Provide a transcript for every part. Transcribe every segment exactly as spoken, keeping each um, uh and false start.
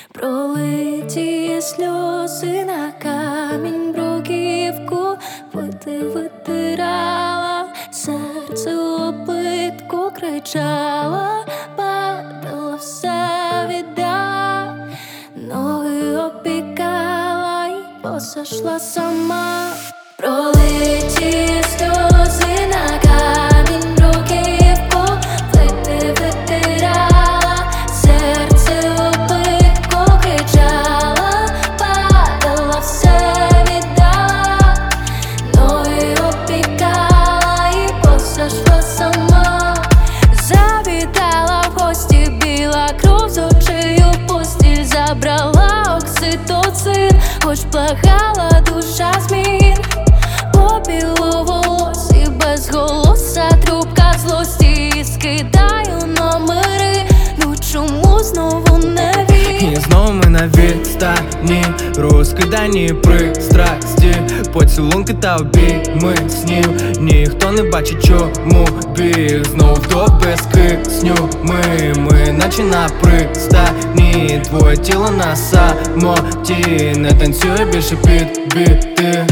Пролиті сльози на камінь, бруківку ти витирала, серце опитку кричала, падала, все віддала, ноги опікала і посошла сама. Пролиті сльози на камінь, бруківку ти витирала, серце опитку кричала, падала, все віддала, ноги опікала і посошла сама. Завітала в гості біла кров з очей у постіль, забрала окситоцин, хоч плакала душа змін. Попілу волосі без голоса, трубка злості, скидаю номери, ну чому знову не він? І знову ми на відстані, розкидані пристрасті, поцілунки та обійми снів. Ніхто не бачить, чому біль знов до без кисню. Ми, ми наче на пристані, твоє тіло на самоті, не танцює більше під біти.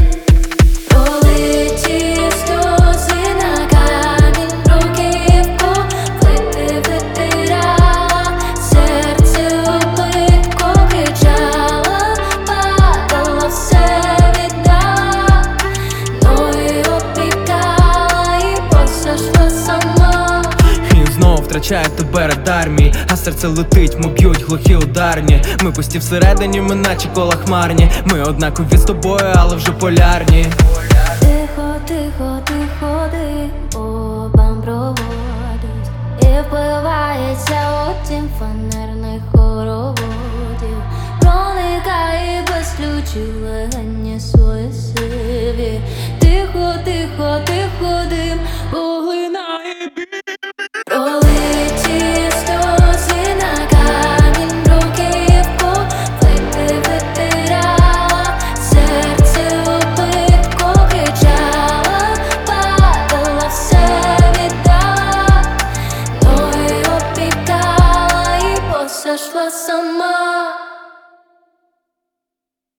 Пролиті сльози на камінь, бруківку ти витирала, серце опитку кричала, падала, все віддала, ноги опікала і посошла сама. І знов втрачає тебе радармій, а серце летить, ми б'ють глухі ударні. Ми пусті всередині, ми наче кола хмарні. Ми однакові з тобою, але вже полярні. Тихо, тихо, ти ходи, обам проводить, і впливається у тім фанерних хороводів, проникає без ключів